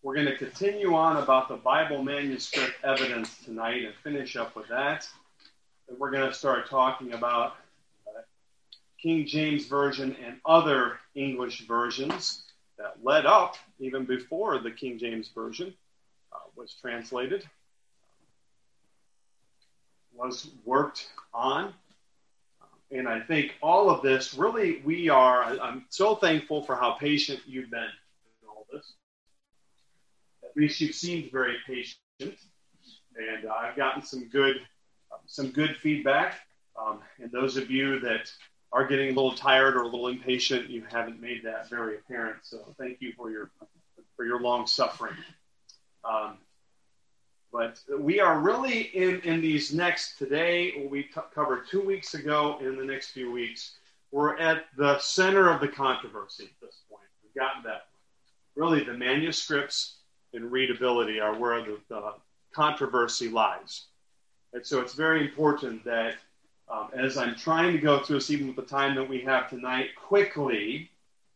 We're going to continue on about the Bible manuscript evidence tonight and finish up with that. And we're going to start talking about King James Version and other English versions that led up even before the King James Version was translated, was worked on. And I think all of this, really, I'm so thankful for how patient you've been in all this. At least you've seemed very patient. And I've gotten some good feedback. And those of you that are getting a little tired or a little impatient, you haven't made that very apparent. So thank you for your long suffering. But we are really in these next, today, we covered 2 weeks ago, in the next few weeks, we're at the center of the controversy at this point. We've gotten that. Really, the manuscripts and readability are where the controversy lies. And so it's very important that as I'm trying to go through this, even with the time that we have tonight, quickly,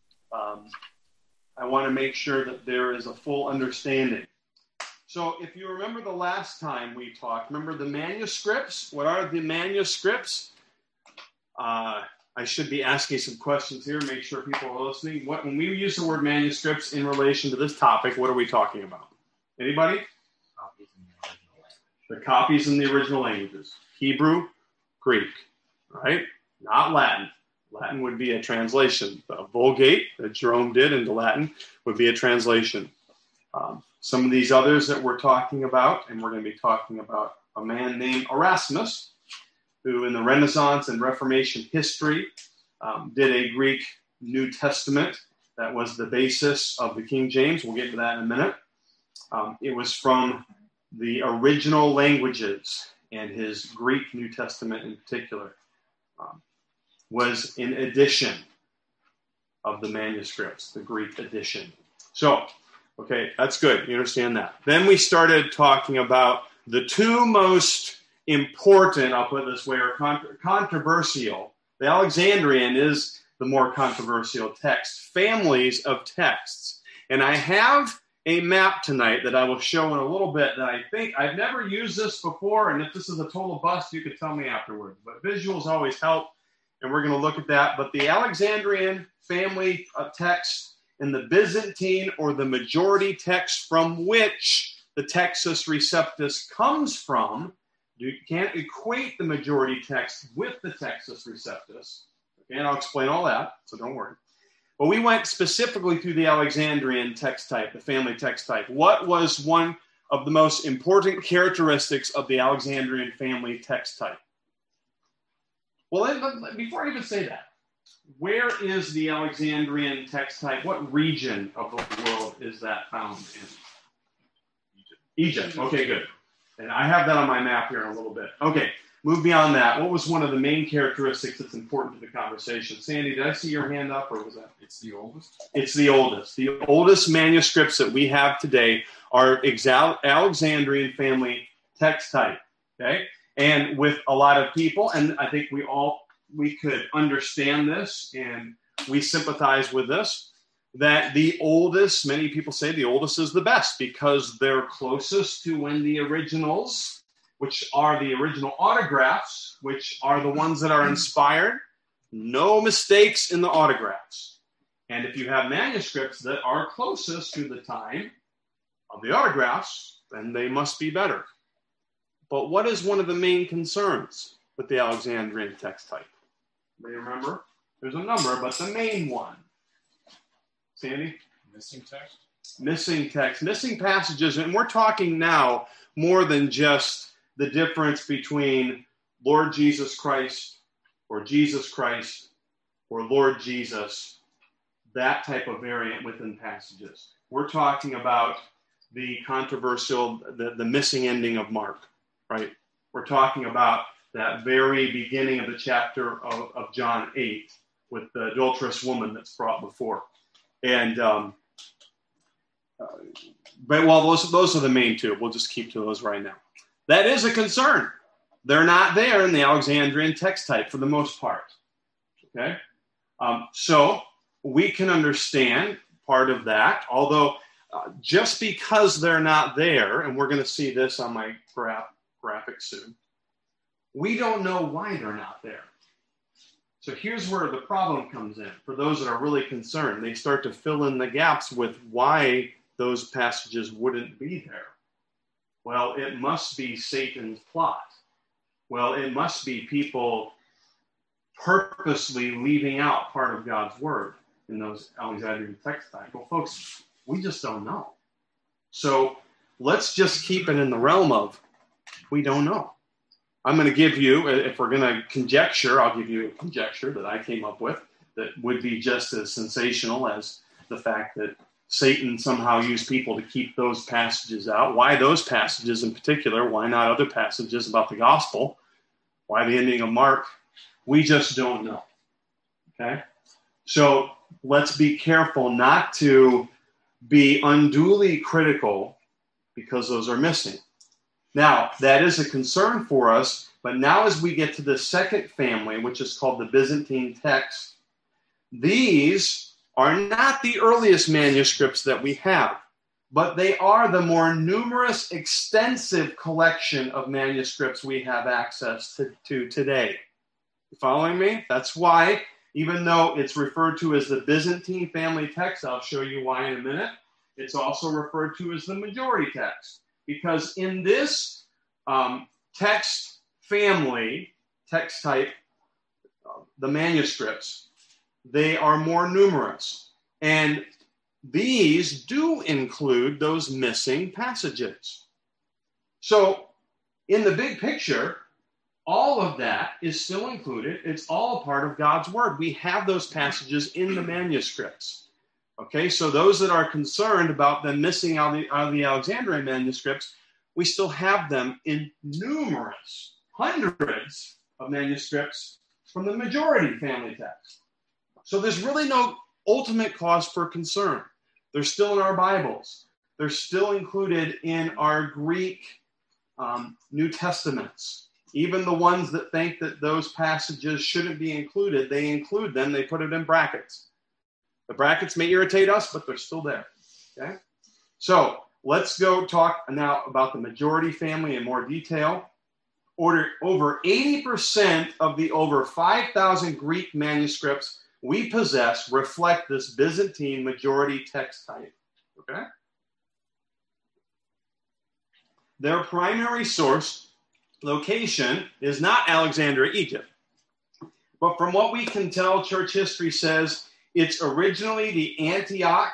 I want to make sure that there is a full understanding. So if you remember the last time we talked, remember the manuscripts? What are the manuscripts? I should be asking some questions here, make sure people are listening. When we use the word manuscripts in relation to this topic, what are we talking about? Anybody? Copies in the original language. The copies in the original languages. Hebrew, Greek, right? Not Latin. Latin would be a translation. The Vulgate that Jerome did into Latin would be a translation. Some of these others that we're talking about, and we're going to be talking about a man named Erasmus, who in the Renaissance and Reformation history did a Greek New Testament that was the basis of the King James. We'll get to that in a minute. It was from the original languages, and his Greek New Testament in particular was an edition of the manuscripts, the Greek edition. So, okay, that's good. You understand that. Then we started talking about the two most important, I'll put it this way, or controversial. The Alexandrian is the more controversial text, families of texts. And I have a map tonight that I will show in a little bit that I think I've never used this before, and if this is a total bust, you can tell me afterwards. But visuals always help, and we're going to look at that. But the Alexandrian family of texts and the Byzantine, or the majority text from which the Textus Receptus comes from, you can't equate the majority text with the Textus Receptus. Okay, and I'll explain all that, so don't worry. But we went specifically through the Alexandrian text type, the family text type. What was one of the most important characteristics of the Alexandrian family text type? Well, before I even say that, where is the Alexandrian text type? What region of the world is that found in? Egypt. Okay, good. And I have that on my map here in a little bit. Okay, move beyond that. What was one of the main characteristics that's important to the conversation? Sandy, did I see your hand up, or was that? It's the oldest. It's the oldest. The oldest manuscripts that we have today are Alexandrian family text type. Okay, and with a lot of people, and I think we could understand this, and we sympathize with this, that the oldest, many people say the oldest is the best because they're closest to when the originals, which are the original autographs, which are the ones that are inspired, no mistakes in the autographs. And if you have manuscripts that are closest to the time of the autographs, then they must be better. But what is one of the main concerns with the Alexandrian text type? Do you remember? There's a number, but the main one. Sandy? Missing text? Missing text. Missing passages. And we're talking now more than just the difference between Lord Jesus Christ or Lord Jesus, that type of variant within passages. We're talking about the controversial, the missing ending of Mark, right? We're talking about that very beginning of the chapter of John 8 with the adulterous woman that's brought before. And, but those are the main two. We'll just keep to those right now. That is a concern. They're not there in the Alexandrian text type for the most part. Okay? So we can understand part of that, although just because they're not there, and we're going to see this on my graphic soon, we don't know why they're not there. So here's where the problem comes in. For those that are really concerned, they start to fill in the gaps with why those passages wouldn't be there. Well, it must be Satan's plot. Well, it must be people purposely leaving out part of God's word in those Alexandrian text types. Well, folks, we just don't know. So let's just keep it in the realm of we don't know. I'm going to give you, if we're going to conjecture, I'll give you a conjecture that I came up with that would be just as sensational as the fact that Satan somehow used people to keep those passages out. Why those passages in particular? Why not other passages about the gospel? Why the ending of Mark? We just don't know. Okay? So let's be careful not to be unduly critical because those are missing. Now, that is a concern for us, but now as we get to the second family, which is called the Byzantine text, these are not the earliest manuscripts that we have, but they are the more numerous, extensive collection of manuscripts we have access to today. You following me? That's why, even though it's referred to as the Byzantine family text, I'll show you why in a minute, it's also referred to as the majority text. Because in this text family, text type, the manuscripts, they are more numerous. And these do include those missing passages. So in the big picture, all of that is still included. It's all a part of God's word. We have those passages in the manuscripts. Okay, so those that are concerned about them missing out of the Alexandrian manuscripts, we still have them in numerous, hundreds of manuscripts from the majority family text. So there's really no ultimate cause for concern. They're still in our Bibles. They're still included in our Greek New Testaments. Even the ones that think that those passages shouldn't be included, they include them. They put it in brackets. The brackets may irritate us, but they're still there. Okay? So let's go talk now about the majority family in more detail. Over 80% of the over 5,000 Greek manuscripts we possess reflect this Byzantine majority text type. Okay? Their primary source location is not Alexandria, Egypt. But from what we can tell, church history says it's originally the Antioch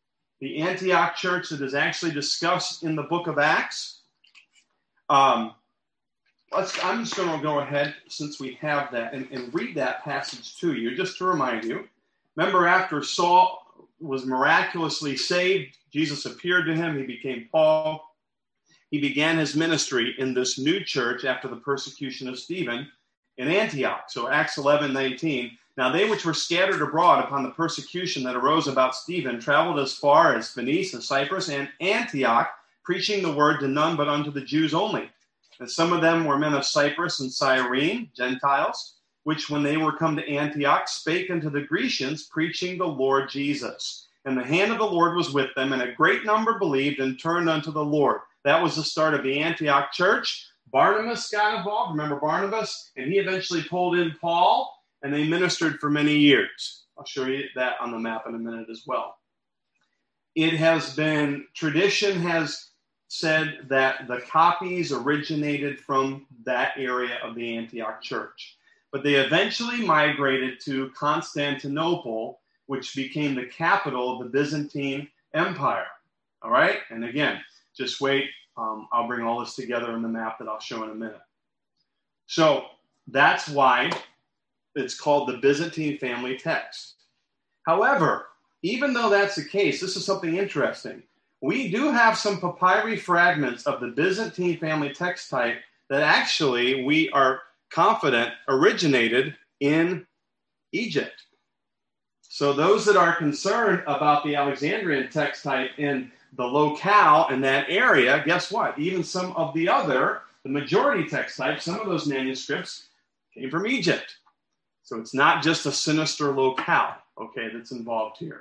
church that is actually discussed in the book of Acts. I'm just going to go ahead, since we have that, and read that passage to you, just to remind you. Remember, after Saul was miraculously saved, Jesus appeared to him. He became Paul. He began his ministry in this new church after the persecution of Stephen in Antioch. So Acts 11:19. Now they which were scattered abroad upon the persecution that arose about Stephen traveled as far as Phoenicia and Cyprus and Antioch, preaching the word to none but unto the Jews only. And some of them were men of Cyprus and Cyrene, Gentiles, which when they were come to Antioch spake unto the Grecians, preaching the Lord Jesus. And the hand of the Lord was with them, and a great number believed and turned unto the Lord. That was the start of the Antioch church. Barnabas got involved. Remember Barnabas? And he eventually pulled in Paul, and they ministered for many years. I'll show you that on the map in a minute as well. It has been, tradition has said that the copies originated from that area of the Antioch church. But they eventually migrated to Constantinople, which became the capital of the Byzantine Empire. All right? And again, just wait. I'll bring all this together in the map that I'll show in a minute. So that's why it's called the Byzantine family text. However, even though that's the case, this is something interesting. We do have some papyri fragments of the Byzantine family text type that actually we are confident originated in Egypt. So those that are concerned about the Alexandrian text type in the locale in that area, guess what? Even some of the majority text types, some of those manuscripts came from Egypt. So it's not just a sinister locale, okay, that's involved here.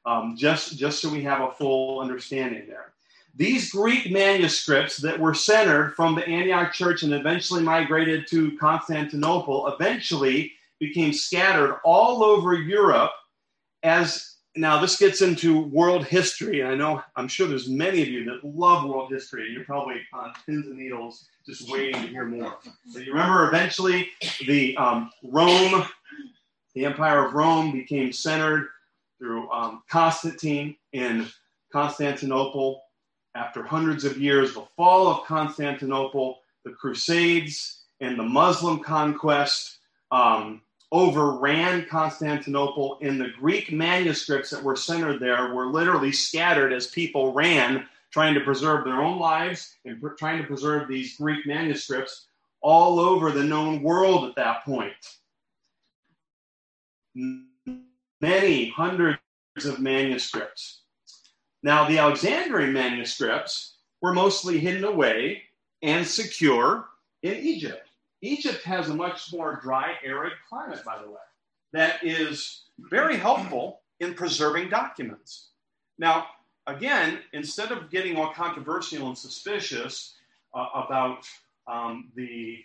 just so we have a full understanding there. These Greek manuscripts that were centered from the Antioch church and eventually migrated to Constantinople eventually became scattered all over Europe. Now this gets into world history, and I'm sure there's many of you that love world history, and you're probably on pins and needles just waiting to hear more. So you remember eventually the Empire of Rome became centered through Constantine in Constantinople. After hundreds of years, the fall of Constantinople, the Crusades, and the Muslim conquest overran Constantinople, and the Greek manuscripts that were centered there were literally scattered as people ran, trying to preserve their own lives and trying to preserve these Greek manuscripts all over the known world at that point. Many hundreds of manuscripts. Now, the Alexandrian manuscripts were mostly hidden away and secure in Egypt. Egypt has a much more dry, arid climate, by the way, that is very helpful in preserving documents. Now, again, instead of getting all controversial and suspicious about the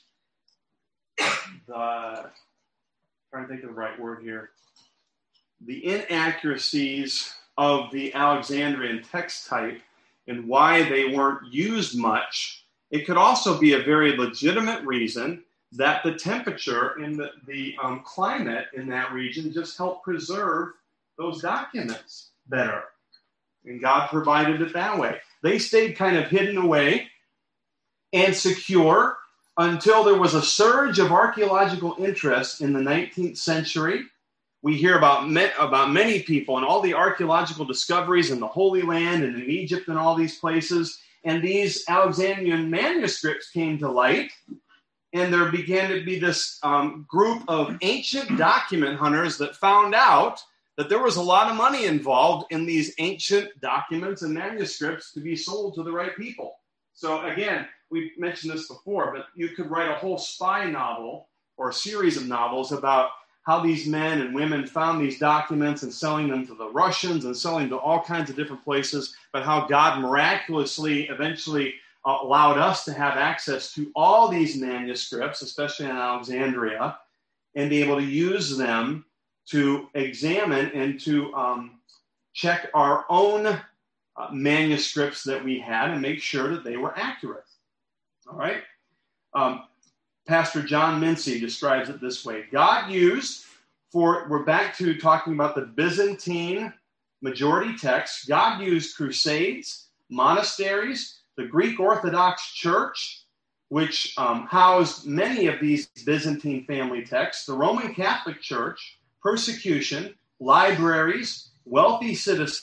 trying to think of the right word here, the inaccuracies of the Alexandrian text type and why they weren't used much, it could also be a very legitimate reason that the temperature and the climate in that region just helped preserve those documents better. And God provided it that way. They stayed kind of hidden away and secure until there was a surge of archaeological interest in the 19th century. We hear about many people and all the archaeological discoveries in the Holy Land and in Egypt and all these places. And these Alexandrian manuscripts came to light. And there began to be this group of ancient document hunters that found out that there was a lot of money involved in these ancient documents and manuscripts to be sold to the right people. So again, we've mentioned this before, but you could write a whole spy novel or a series of novels about how these men and women found these documents and selling them to the Russians and selling to all kinds of different places, but how God miraculously eventually allowed us to have access to all these manuscripts, especially in Alexandria, and be able to use them to examine and to check our own manuscripts that we had and make sure that they were accurate. All right? Pastor John Mincy describes it this way. God used, we're back to talking about the Byzantine majority text. God used crusades, monasteries, the Greek Orthodox Church, which housed many of these Byzantine family texts, the Roman Catholic Church, persecution, libraries, wealthy citizens,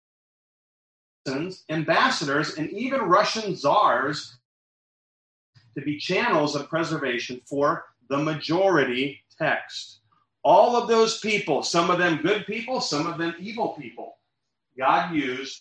ambassadors, and even Russian czars to be channels of preservation for the majority text. All of those people, some of them good people, some of them evil people, God used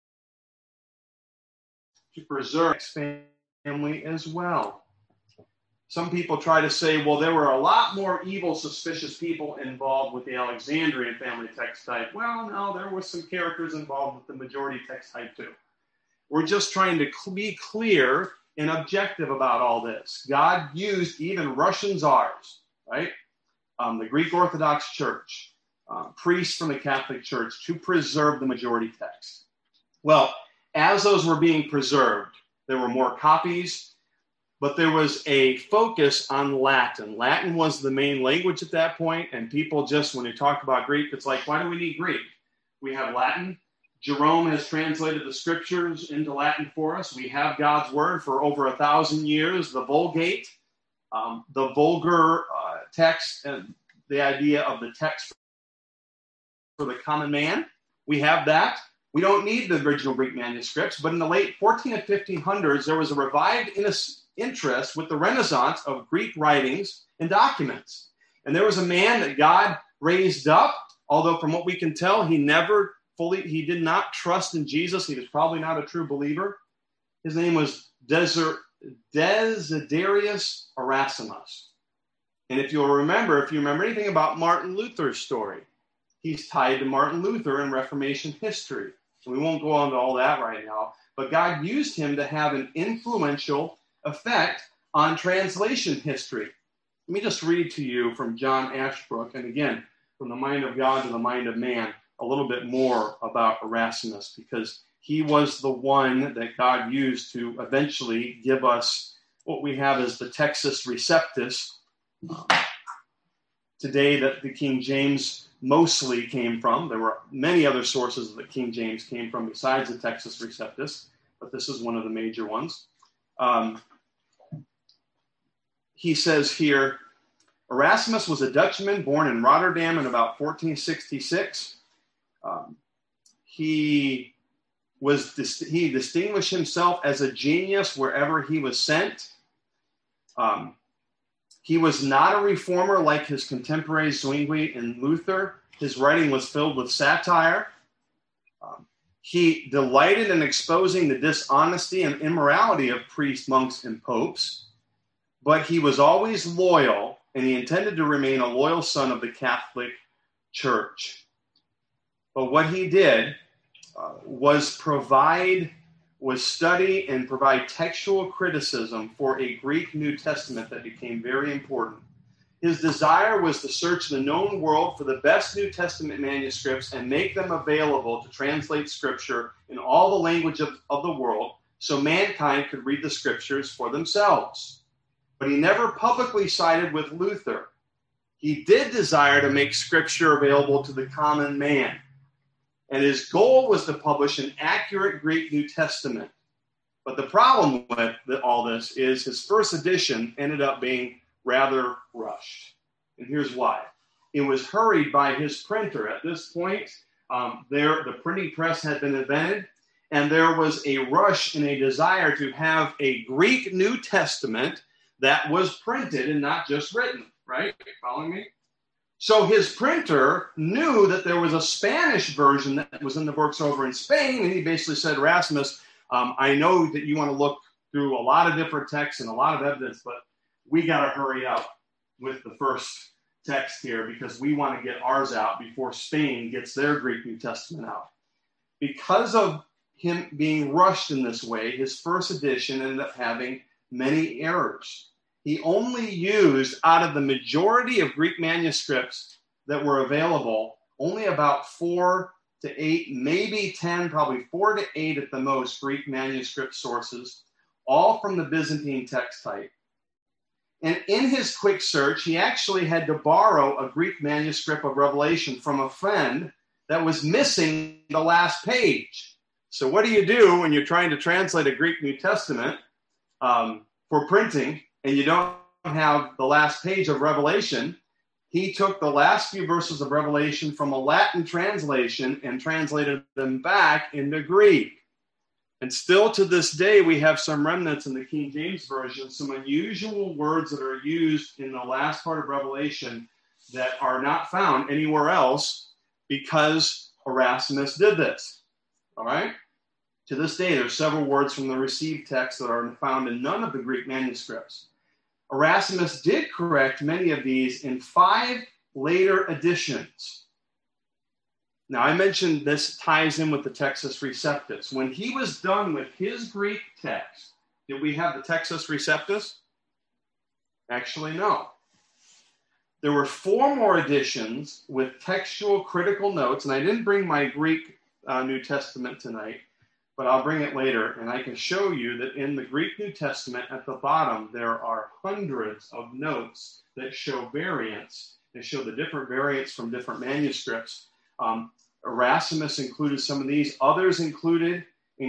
to preserve his family as well. Some people try to say, well, there were a lot more evil, suspicious people involved with the Alexandrian family text type. Well, no, there were some characters involved with the majority text type too. We're just trying to be clear and objective about all this. God used even Russian czars, right? The Greek Orthodox Church, priests from the Catholic Church to preserve the majority text. Well, as those were being preserved, there were more copies, but there was a focus on Latin. Latin was the main language at that point, and people just, when they talk about Greek, it's like, why do we need Greek? We have Latin. Jerome has translated the scriptures into Latin for us. We have God's word for over 1,000 years, the Vulgate, the vulgar text, and the idea of the text for the common man. We have that. We don't need the original Greek manuscripts, but in the late 14 and 1500s, there was a revived interest with the Renaissance of Greek writings and documents. And there was a man that God raised up, although from what we can tell, he did not trust in Jesus. He was probably not a true believer. His name was Desiderius Erasmus. And if you remember anything about Martin Luther's story, he's tied to Martin Luther in Reformation history. We won't go on to all that right now, but God used him to have an influential effect on translation history. Let me just read to you from John Ashbrook, and again, from the mind of God to the mind of man, a little bit more about Erasmus, because he was the one that God used to eventually give us what we have as the Textus Receptus today, that the King James mostly came from. There were many other sources that King James came from besides the Textus Receptus, but this is one of the major ones. He says here, Erasmus was a Dutchman born in Rotterdam in about 1466. He distinguished himself as a genius wherever he was sent. He was not a reformer like his contemporaries Zwingli and Luther. His writing was filled with satire. He delighted in exposing the dishonesty and immorality of priests, monks, and popes. But he was always loyal, and he intended to remain a loyal son of the Catholic Church. But what he did was study and provide textual criticism for a Greek New Testament that became very important. His desire was to search the known world for the best New Testament manuscripts and make them available to translate Scripture in all the language of the world so mankind could read the Scriptures for themselves. But he never publicly sided with Luther. He did desire to make Scripture available to the common man. And his goal was to publish an accurate Greek New Testament. But the problem with all this is his first edition ended up being rather rushed. And here's why. It was hurried by his printer. At this point, the printing press had been invented, and there was a rush and a desire to have a Greek New Testament that was printed and not just written, right? Following me? So his printer knew that there was a Spanish version that was in the books over in Spain, and he basically said, Erasmus, I know that you want to look through a lot of different texts and a lot of evidence, but we got to hurry up with the first text here because we want to get ours out before Spain gets their Greek New Testament out. Because of him being rushed in this way, his first edition ended up having many errors. He only used, out of the majority of Greek manuscripts that were available, only about 4 to 8, maybe 10, probably 4 to 8 at the most Greek manuscript sources, all from the Byzantine text type. And in his quick search, he actually had to borrow a Greek manuscript of Revelation from a friend that was missing the last page. So what do you do when you're trying to translate a Greek New Testament for printing, and you don't have the last page of Revelation? He took the last few verses of Revelation from a Latin translation and translated them back into Greek. And still to this day, we have some remnants in the King James Version, some unusual words that are used in the last part of Revelation that are not found anywhere else because Erasmus did this. All right? To this day, there's several words from the received text that are found in none of the Greek manuscripts. Erasmus did correct many of these in 5 later editions. Now, I mentioned this ties in with the Textus Receptus. When he was done with his Greek text, did we have the Textus Receptus? Actually, no. There were 4 more editions with textual critical notes, and I didn't bring my Greek New Testament tonight, but I'll bring it later, and I can show you that in the Greek New Testament at the bottom, there are hundreds of notes that show variants. They show the different variants from different manuscripts. Erasmus included some of these. Others including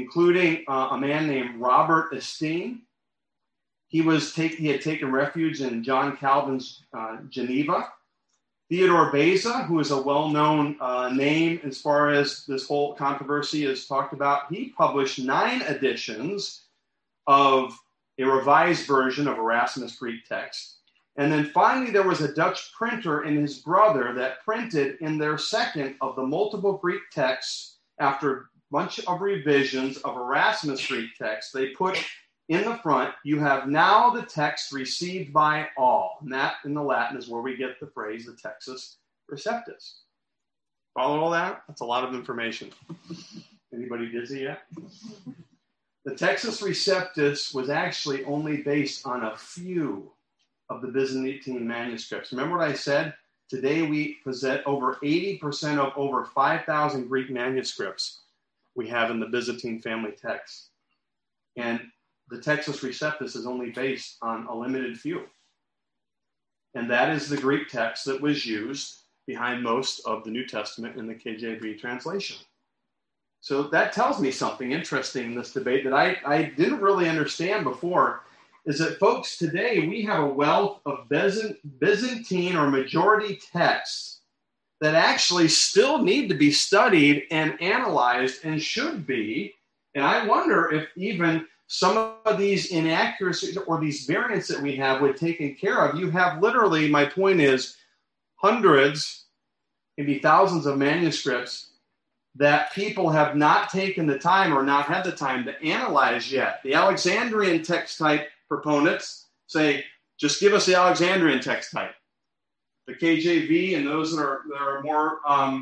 a man named Robert Estienne. He had taken refuge in John Calvin's Geneva. Theodore Beza, who is a well-known name as far as this whole controversy is talked about, he published 9 editions of a revised version of Erasmus' Greek text. And then finally, there was a Dutch printer and his brother that printed in their second of the multiple Greek texts after a bunch of revisions of Erasmus' Greek text. They put in the front, you have now the text received by all. And that in the Latin is where we get the phrase, the Textus Receptus. Follow all that? That's a lot of information. Anybody dizzy yet? The Textus Receptus was actually only based on a few of the Byzantine manuscripts. Remember what I said? Today we possess over 80% of over 5,000 Greek manuscripts we have in the Byzantine family text. And the Textus Receptus is only based on a limited few. And that is the Greek text that was used behind most of the New Testament in the KJV translation. So that tells me something interesting in this debate that I didn't really understand before, is that, folks, today we have a wealth of Byzantine or majority texts that actually still need to be studied and analyzed and should be. And I wonder if even some of these inaccuracies or these variants that we have would taken care of. You have literally, my point is, hundreds, maybe thousands of manuscripts that people have not taken the time or not had the time to analyze yet. The Alexandrian text type proponents say, just give us the Alexandrian text type. The KJV and those that are more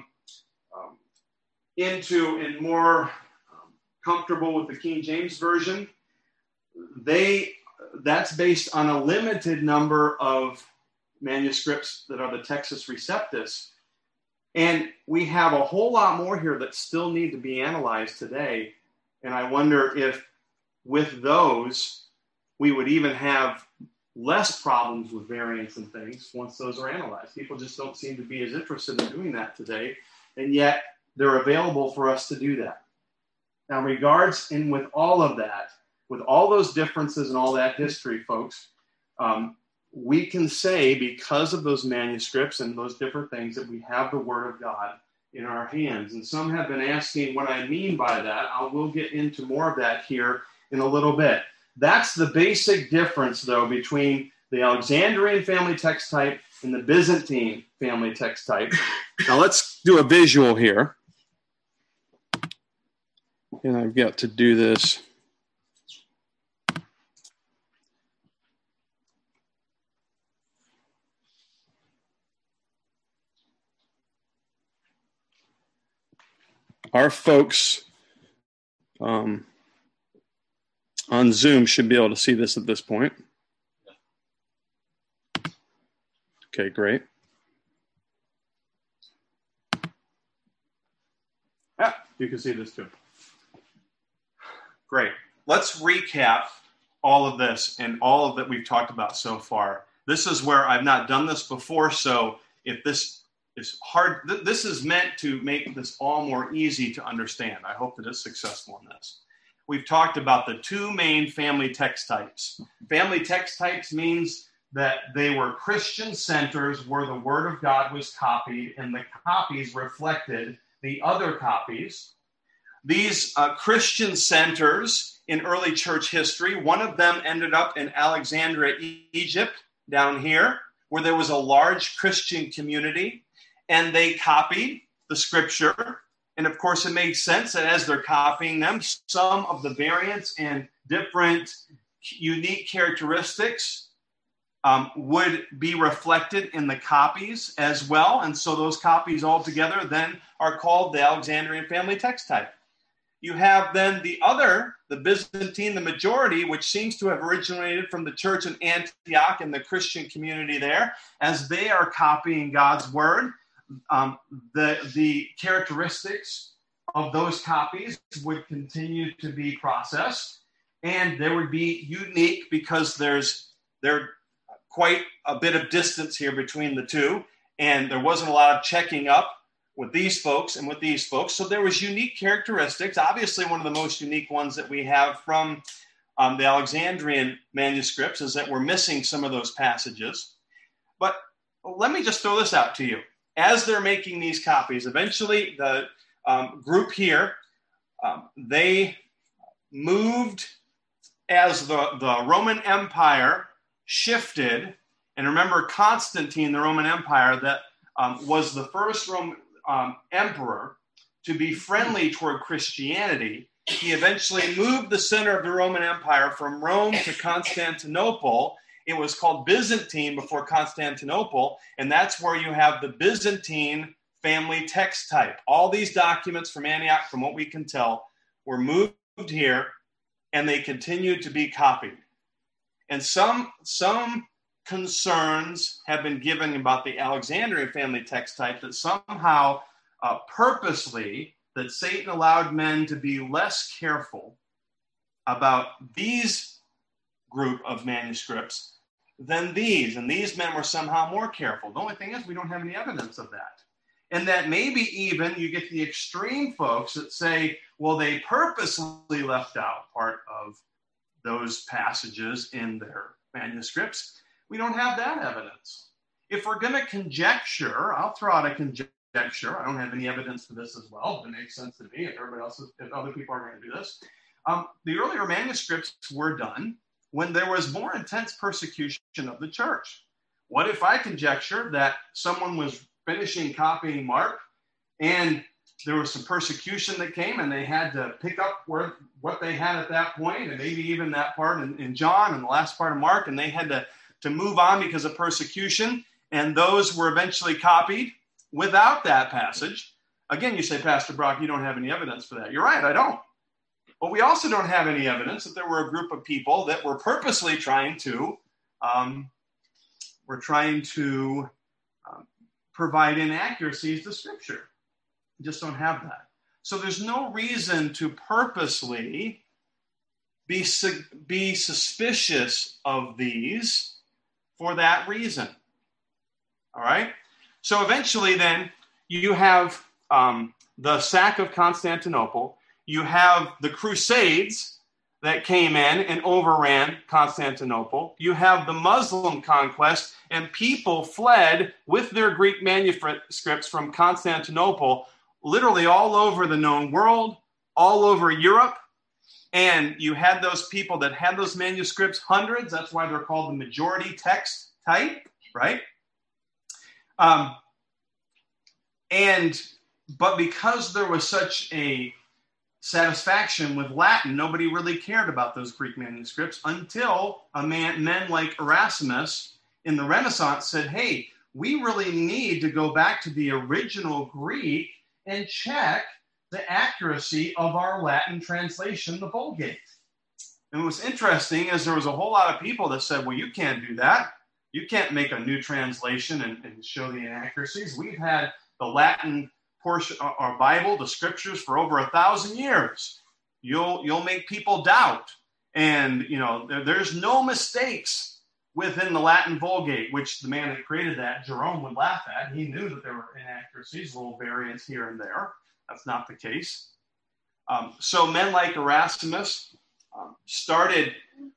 into and more comfortable with the King James Version, that's based on a limited number of manuscripts that are the Textus Receptus. And we have a whole lot more here that still need to be analyzed today. And I wonder if with those, we would even have less problems with variants and things once those are analyzed. People just don't seem to be as interested in doing that today. And yet they're available for us to do that. Now, regards and with all of that, with all those differences and all that history, folks, we can say, because of those manuscripts and those different things, that we have the Word of God in our hands. And some have been asking what I mean by that. I will get into more of that here in a little bit. That's the basic difference, though, between the Alexandrian family text type and the Byzantine family text type. Now let's do a visual here. And I've got to do this. Our folks on Zoom should be able to see this at this point. Okay, great. Yeah, you can see this too. Great. Let's recap all of this and all of that we've talked about so far. This is where I've not done this before, so if this is hard, this is meant to make this all more easy to understand. I hope that it's successful in this. We've talked about the two main family text types. Family text types means that they were Christian centers where the Word of God was copied, and the copies reflected the other copies. These Christian centers in early church history, one of them ended up in Alexandria, Egypt, down here, where there was a large Christian community, and they copied the scripture. And of course, it made sense that as they're copying them, some of the variants and different unique characteristics would be reflected in the copies as well. And so those copies all together then are called the Alexandrian family text type. You have then the Byzantine, the majority, which seems to have originated from the church in Antioch and the Christian community there. As they are copying God's word, the characteristics of those copies would continue to be processed, and there would be unique, because there's quite a bit of distance here between the two, and there wasn't a lot of checking up with these folks and with these folks. So there was unique characteristics. Obviously, one of the most unique ones that we have from the Alexandrian manuscripts is that we're missing some of those passages. But let me just throw this out to you. As they're making these copies, eventually the group here, they moved as the Roman Empire shifted. And remember, Constantine, the Roman Empire, that was the first Roman emperor to be friendly toward Christianity. He eventually moved the center of the Roman Empire from Rome to Constantinople. It was called Byzantine before Constantinople, and that's where you have the Byzantine family text type. All these documents from Antioch, from what we can tell, were moved here, and they continued to be copied. And some concerns have been given about the Alexandrian family text type, that somehow purposely that Satan allowed men to be less careful about these group of manuscripts than these, and these men were somehow more careful. The only thing is we don't have any evidence of that. And that maybe even you get the extreme folks that say, well, they purposely left out part of those passages in their manuscripts. We don't have that evidence. If we're going to conjecture, I'll throw out a conjecture. I don't have any evidence for this as well. It makes sense to me if other people are going to do this. The earlier manuscripts were done when there was more intense persecution of the church. What if I conjecture that someone was finishing copying Mark and there was some persecution that came and they had to pick up what they had at that point, and maybe even that part in John and the last part of Mark, and they had to move on because of persecution, and those were eventually copied without that passage. Again, you say, Pastor Brock, you don't have any evidence for that. You're right, I don't. But we also don't have any evidence that there were a group of people that were purposely trying to provide inaccuracies to Scripture. We just don't have that. So there's no reason to purposely be suspicious of these for that reason. All right? So eventually then you have the sack of Constantinople. You have the Crusades that came in and overran Constantinople. You have the Muslim conquest, and people fled with their Greek manuscripts from Constantinople literally all over the known world, all over Europe. And you had those people that had those manuscripts, hundreds. That's why they're called the majority text type, right? But because there was such a satisfaction with Latin, nobody really cared about those Greek manuscripts until men like Erasmus in the Renaissance said, hey, we really need to go back to the original Greek and check the accuracy of our Latin translation, the Vulgate. And what's interesting is there was a whole lot of people that said, well, you can't do that. You can't make a new translation and show the inaccuracies. We've had the Latin portion of our Bible, the Scriptures, for over 1,000 years. You'll make people doubt. And, there's no mistakes within the Latin Vulgate, which the man that created that, Jerome, would laugh at. He knew that there were inaccuracies, little variants here and there. That's not the case. So men like Erasmus started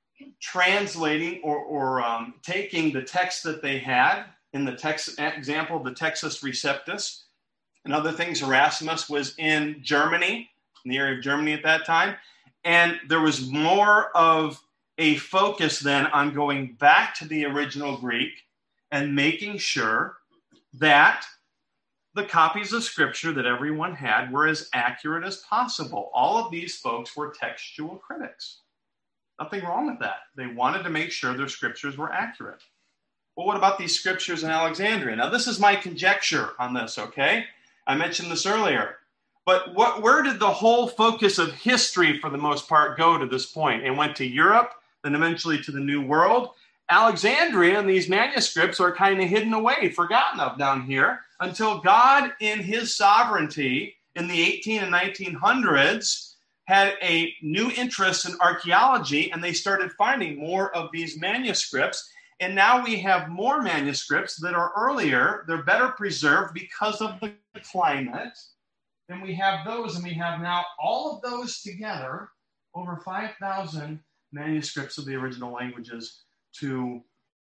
translating or taking the text that they had in the text example, the Textus Receptus, and other things. Erasmus was in Germany, in the area of Germany at that time, and there was more of a focus then on going back to the original Greek and making sure that the copies of Scripture that everyone had were as accurate as possible. All of these folks were textual critics. Nothing wrong with that. They wanted to make sure their Scriptures were accurate. Well, what about these Scriptures in Alexandria? Now, this is my conjecture on this, okay? I mentioned this earlier. But where did the whole focus of history, for the most part, go to this point? It went to Europe, then eventually to the New World. Alexandria and these manuscripts are kind of hidden away, forgotten of down here, until God, in his sovereignty in the 18 and 1900s, had a new interest in archaeology, and they started finding more of these manuscripts. And now we have more manuscripts that are earlier. They're better preserved because of the climate. And we have those, and we have now all of those together, over 5,000 manuscripts of the original languages to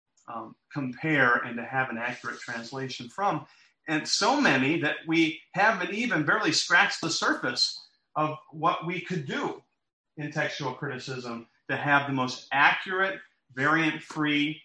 compare and to have an accurate translation from. And so many that we haven't even barely scratched the surface of what we could do in textual criticism to have the most accurate, variant-free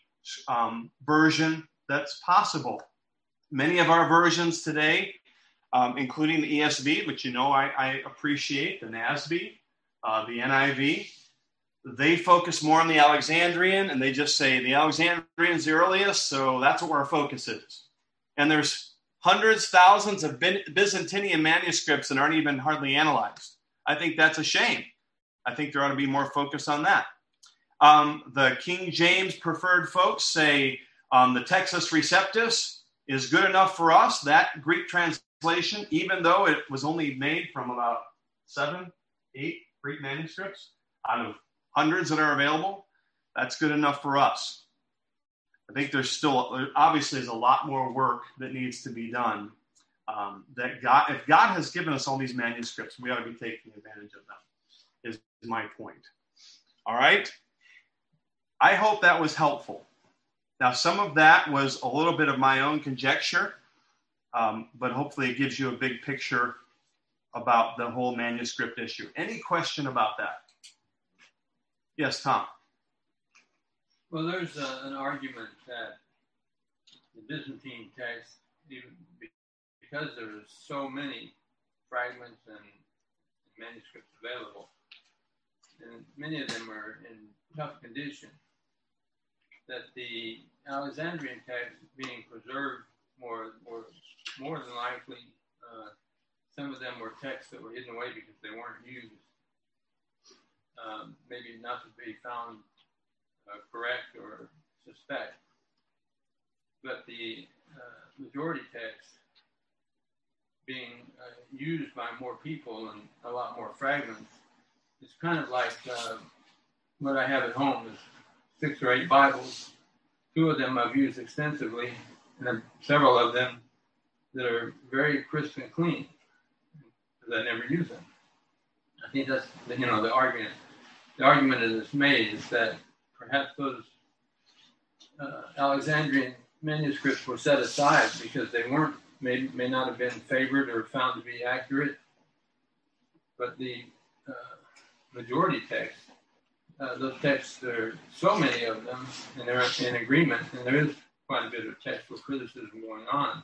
version that's possible. Many of our versions today, including the ESV, which I appreciate, the NASB, the NIV, they focus more on the Alexandrian, and they just say the Alexandrian's the earliest, so that's what our focus is. And there's hundreds, thousands of Byzantine manuscripts and aren't even hardly analyzed. I think that's a shame. I think there ought to be more focus on that. The King James preferred folks say the Textus Receptus is good enough for us. That Greek translation, even though it was only made from about 7, 8 Greek manuscripts out of hundreds that are available, that's good enough for us. I think there's still, obviously, there's a lot more work that needs to be done. If God has given us all these manuscripts, we ought to be taking advantage of them, is my point. All right? I hope that was helpful. Now, some of that was a little bit of my own conjecture, but hopefully it gives you a big picture about the whole manuscript issue. Any question about that? Yes, Tom. Well, there's an argument that the Byzantine text, even because there's so many fragments and manuscripts available, and many of them are in tough condition, that the Alexandrian text being preserved more than likely, some of them were texts that were hidden away because they weren't used. Maybe not to be found correct or suspect. But the majority text being used by more people and a lot more fragments, it's kind of like what I have at home is 6 or 8 Bibles. 2 of them I've used extensively, and then several of them that are very crisp and clean, because I never use them. I think that's the argument. The argument that is made is that perhaps those Alexandrian manuscripts were set aside because they may not have been favored or found to be accurate, but the majority text, those texts, there are so many of them, and they're in agreement, and there is quite a bit of textual criticism going on.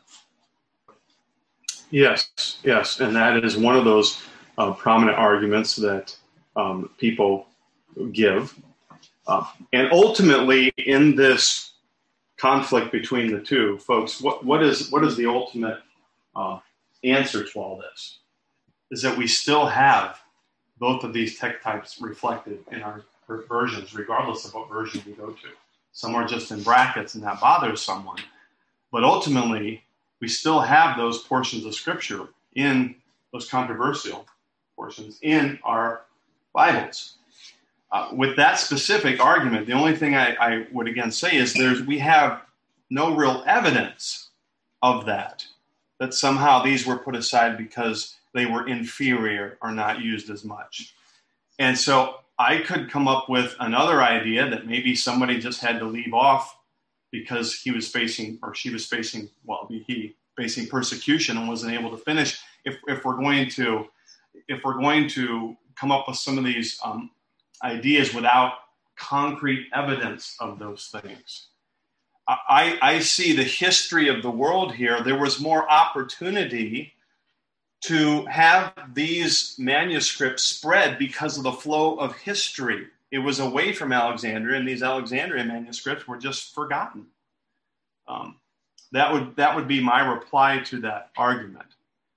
Yes, and that is one of those prominent arguments that people give. And ultimately, in this conflict between the two, folks, what is the ultimate answer to all this? Is that we still have both of these text types reflected in our versions, regardless of what version we go to. Some are just in brackets, and that bothers someone. But ultimately, we still have those portions of Scripture in those controversial portions in our Bibles. With that specific argument, the only thing I would again say is we have no real evidence of that somehow these were put aside because they were inferior or not used as much. And so I could come up with another idea that maybe somebody just had to leave off because he was facing, or she was facing, facing persecution and wasn't able to finish. If we're going to come up with some of these ideas without concrete evidence of those things. I see the history of the world here. There was more opportunity to have these manuscripts spread because of the flow of history. It was away from Alexandria, and these Alexandrian manuscripts were just forgotten. That would be my reply to that argument.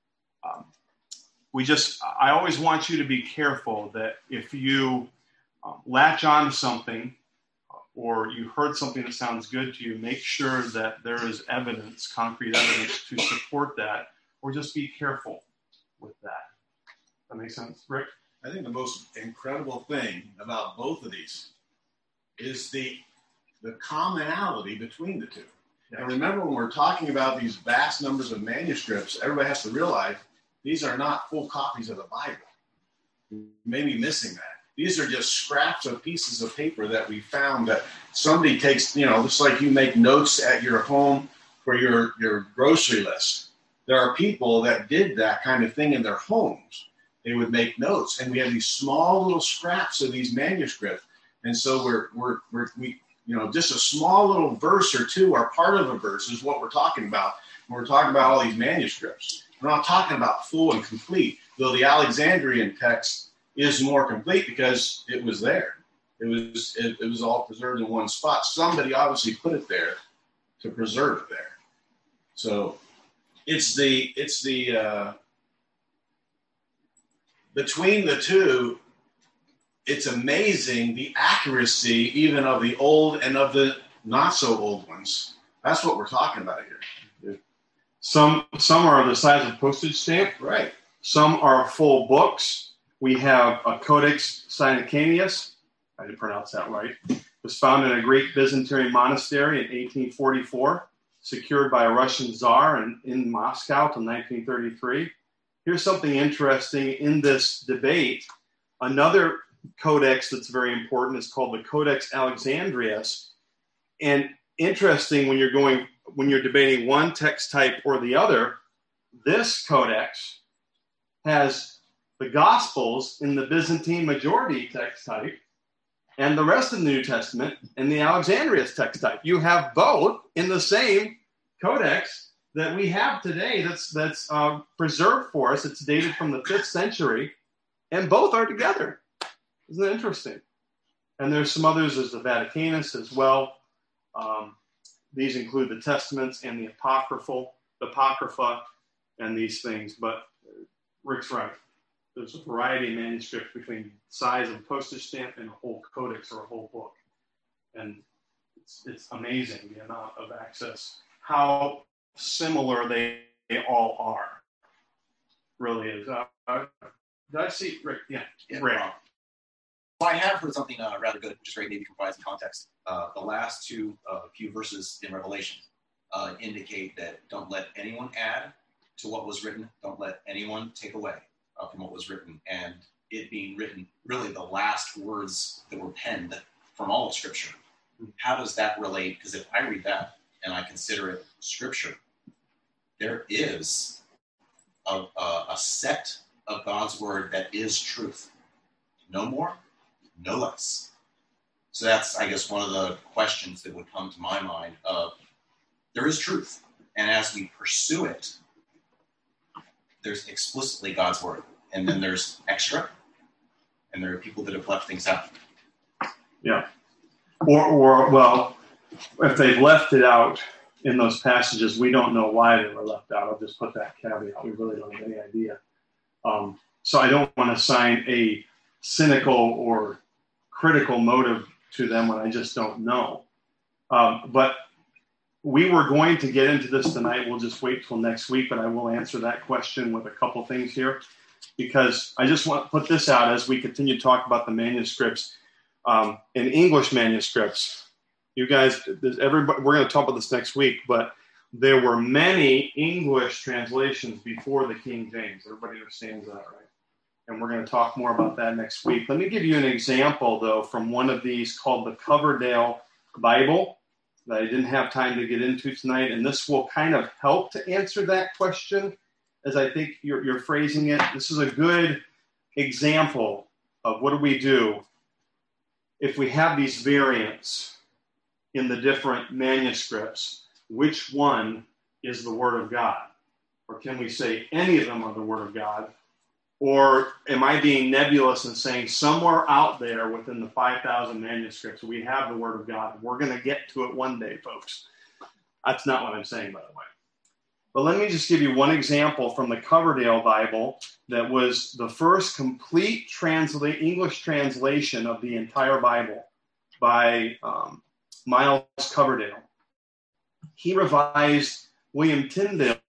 I always want you to be careful that if you latch on to something or you heard something that sounds good to you, make sure that there is evidence, concrete evidence to support that, or just be careful with that. That makes sense, Rick? I think the most incredible thing about both of these is the commonality between the two. Yeah. And remember, when we're talking about these vast numbers of manuscripts, everybody has to realize these are not full copies of the Bible. You may be missing that. These are just scraps of pieces of paper that we found that somebody takes, just like you make notes at your home for your grocery list. There are people that did that kind of thing in their homes. They would make notes, and we have these small little scraps of these manuscripts. And so we just a small little verse or two or part of a verse is what we're talking about when we're talking about all these manuscripts. We're not talking about full and complete, though the Alexandrian text is more complete because it was there. It was all preserved in one spot. Somebody obviously put it there to preserve it there. So it's the between the two, it's amazing the accuracy even of the old and of the not so old ones. That's what we're talking about here. Some are the size of postage stamp. Right. Some are full books. We have a Codex Sinaiticus, I didn't pronounce that right. It was found in a Greek Byzantine monastery in 1844, secured by a Russian Tsar in Moscow till 1933. Here's something interesting in this debate. Another codex that's very important is called the Codex Alexandrinus. And interesting when you're debating one text type or the other, this codex has the Gospels in the Byzantine majority text type and the rest of the New Testament in the Alexandrinus text type. You have both in the same codex that we have today that's preserved for us. It's dated from the 5th century, and both are together. Isn't that interesting? And there's some others. There's the Vaticanus as well. These include the Testaments and the Apocrypha, and these things. But Rick's right. There's a variety of manuscripts between size of a postage stamp and a whole codex or a whole book. And it's amazing the amount of access, how similar they all are. Really is. Did I see Rick? Yeah. Rick. Well, I have heard something rather good, which is great, maybe provides some context. The last few verses in Revelation indicate that don't let anyone add to what was written. Don't let anyone take away from what was written. And it being written, really the last words that were penned from all of Scripture. How does that relate? Because if I read that and I consider it Scripture, there is a set of God's Word that is truth. No more, no less. So that's, I guess, one of the questions that would come to my mind of, there is truth. And as we pursue it, there's explicitly God's Word. And then there's extra. And there are people that have left things out. Yeah. Or well, if they've left it out in those passages, we don't know why they were left out. I'll just put that caveat. We really don't have any idea. So I don't want to assign a cynical or critical motive to them when I just don't know. But we were going to get into this tonight. We'll just wait till next week, but I will answer that question with a couple things here, because I just want to put this out as we continue to talk about the manuscripts, in English manuscripts. You guys, everybody, we're going to talk about this next week, but there were many English translations before the King James. Everybody understands that, right? And we're going to talk more about that next week. Let me give you an example, though, from one of these called the Coverdale Bible that I didn't have time to get into tonight. And this will kind of help to answer that question, as I think you're phrasing it. This is a good example of what do we do if we have these variants in the different manuscripts. Which one is the Word of God? Or can we say any of them are the Word of God? Or am I being nebulous and saying somewhere out there within the 5,000 manuscripts we have the Word of God? We're going to get to it one day, folks. That's not what I'm saying, by the way. But let me just give you one example from the Coverdale Bible that was the first complete English translation of the entire Bible by Miles Coverdale. He revised William Tyndale's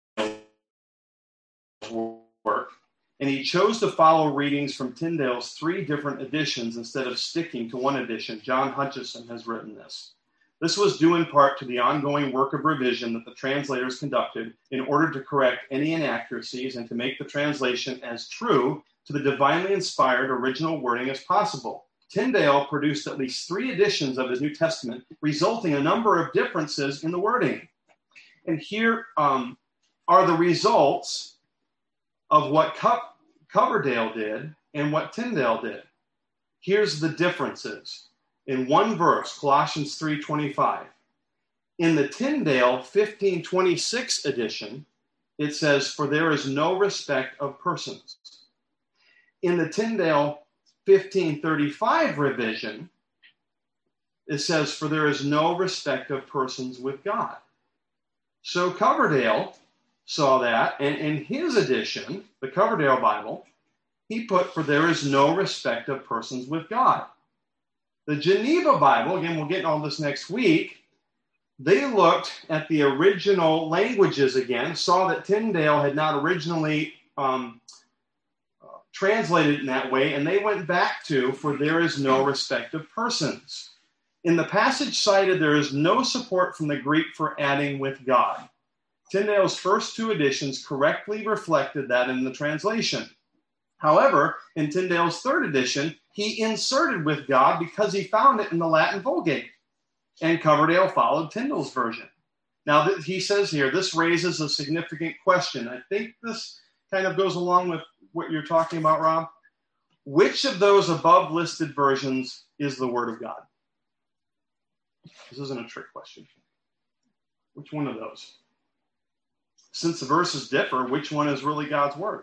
work, and he chose to follow readings from Tyndale's 3 different editions instead of sticking to one edition. John Hutchison has written this. This was due in part to the ongoing work of revision that the translators conducted in order to correct any inaccuracies and to make the translation as true to the divinely inspired original wording as possible. Tyndale produced at least 3 editions of his New Testament, resulting in a number of differences in the wording. And here are the results of what Coverdale did and what Tyndale did. Here's the differences. In one verse, Colossians 3:25. In the Tyndale 1526 edition, it says, "For there is no respect of persons." In the Tyndale 1535 revision, it says, "For there is no respect of persons with God." So Coverdale saw that, and in his edition, the Coverdale Bible, he put, "For there is no respect of persons with God." The Geneva Bible, again, we'll get all this next week, they looked at the original languages again, saw that Tyndale had not originally translated in that way, and they went back to, "For there is no respect of persons." In the passage cited, there is no support from the Greek for adding "with God." Tyndale's first two editions correctly reflected that in the translation. However, in Tyndale's third edition, he inserted "with God" because he found it in the Latin Vulgate, and Coverdale followed Tyndale's version. Now, he says here, this raises a significant question. I think this kind of goes along with what you're talking about, Rob. Which of those above listed versions is the Word of God? This isn't a trick question. Which one of those? Since the verses differ, which one is really God's Word?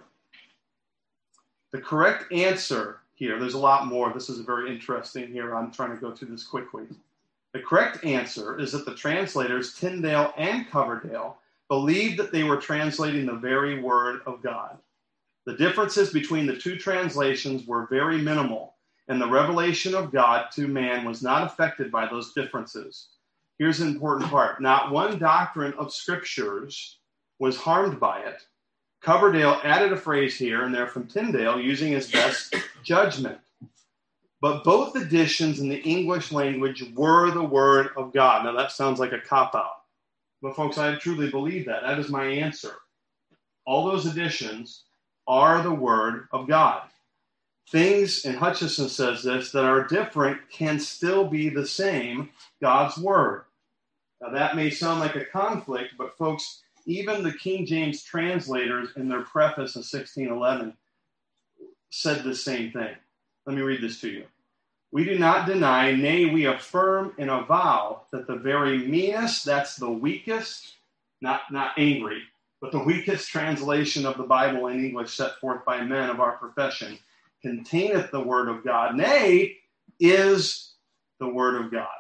The correct answer here, there's a lot more. This is very interesting here. I'm trying to go through this quickly. The correct answer is that the translators, Tyndale and Coverdale, believed that they were translating the very Word of God. The differences between the two translations were very minimal, and the revelation of God to man was not affected by those differences. Here's an important part. Not one doctrine of Scriptures was harmed by it. Coverdale added a phrase here and there from Tyndale using his best judgment. But both editions in the English language were the Word of God. Now that sounds like a cop-out. But folks, I truly believe that. That is my answer. All those editions are the Word of God. Things, and Hutcheson says this, that are different can still be the same God's Word. Now that may sound like a conflict, but folks, even the King James translators in their preface in 1611 said the same thing. Let me read this to you. "We do not deny, nay, we affirm and avow that the very meanest," that's the weakest, not angry, but the weakest translation of the Bible in English set forth by men of our profession, "containeth the Word of God, nay, is the Word of God."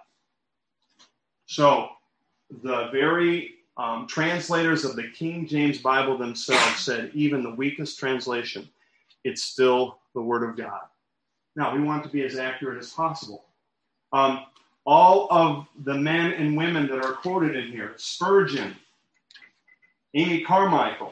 So the very translators of the King James Bible themselves said even the weakest translation, it's still the Word of God. Now, we want it to be as accurate as possible. All of the men and women that are quoted in here, Spurgeon, Amy Carmichael,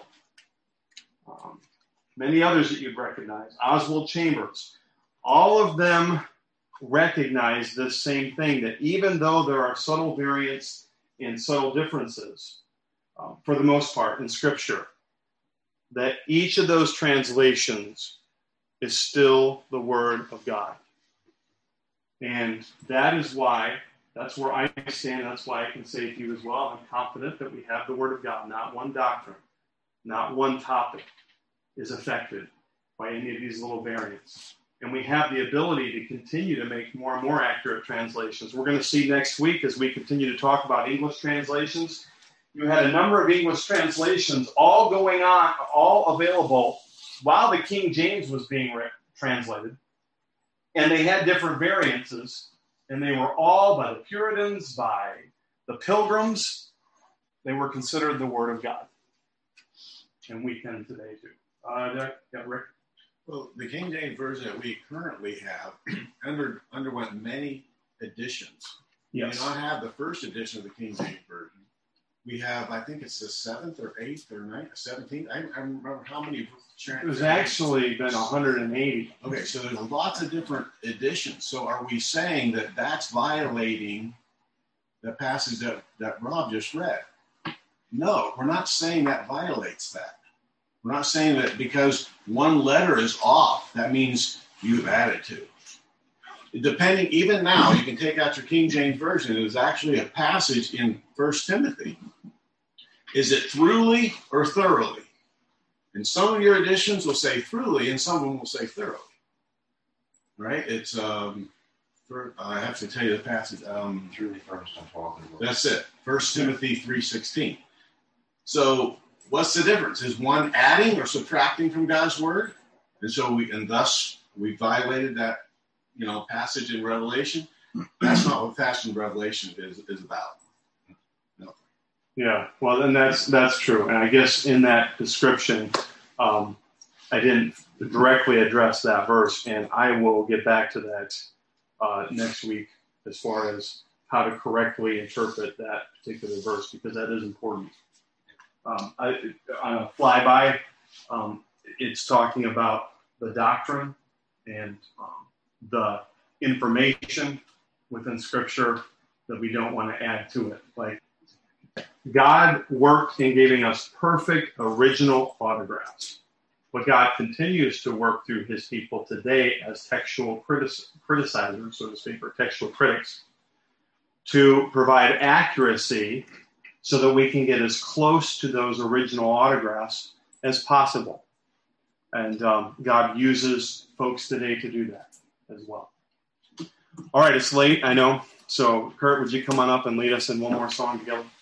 many others that you'd recognize, Oswald Chambers, all of them recognize this same thing, that even though there are subtle variants and subtle differences, for the most part, in Scripture, that each of those translations is still the Word of God. And that is why, that's where I stand, that's why I can say to you as well, I'm confident that we have the Word of God. Not one doctrine, not one topic is affected by any of these little variants. And we have the ability to continue to make more and more accurate translations. We're going to see next week as we continue to talk about English translations. You had a number of English translations all going on, all available while the King James was being translated. And they had different variances. And they were all by the Puritans, by the Pilgrims. They were considered the Word of God. And we can today too. Rick? Well, the King James Version that we currently have underwent many editions. Yes. We do not have the first edition of the King James Version. We have, I think it's the 7th or 8th or 9th, 17th. I don't remember how many. It was actually been 180. Okay, so there's lots of different editions. So are we saying that that's violating the passage that Rob just read? No, we're not saying that violates that. We're not saying that because one letter is off, that means you've added to. Depending, even now, you can take out your King James Version. There's actually a passage in 1 Timothy. Is it throughly or thoroughly? And some of your editions will say throughly, and some of them will say thoroughly. Right? It's, I have to tell you the passage. Truly furnished unto all good works. That's it. 1 Timothy 3:16. So what's the difference? Is one adding or subtracting from God's word? And thus we violated that, passage in Revelation. That's not what passage in Revelation is about. No. Yeah, well, then that's true. And I guess in that description, I didn't directly address that verse, and I will get back to that next week as far as how to correctly interpret that particular verse, because that is important. On a flyby, it's talking about the doctrine and the information within Scripture that we don't want to add to it. Like, God worked in giving us perfect original autographs. But God continues to work through his people today as textual criticizers, so to speak, or textual critics, to provide accuracy so that we can get as close to those original autographs as possible. And God uses folks today to do that as well. All right, it's late, I know. So, Kurt, would you come on up and lead us in one more song together?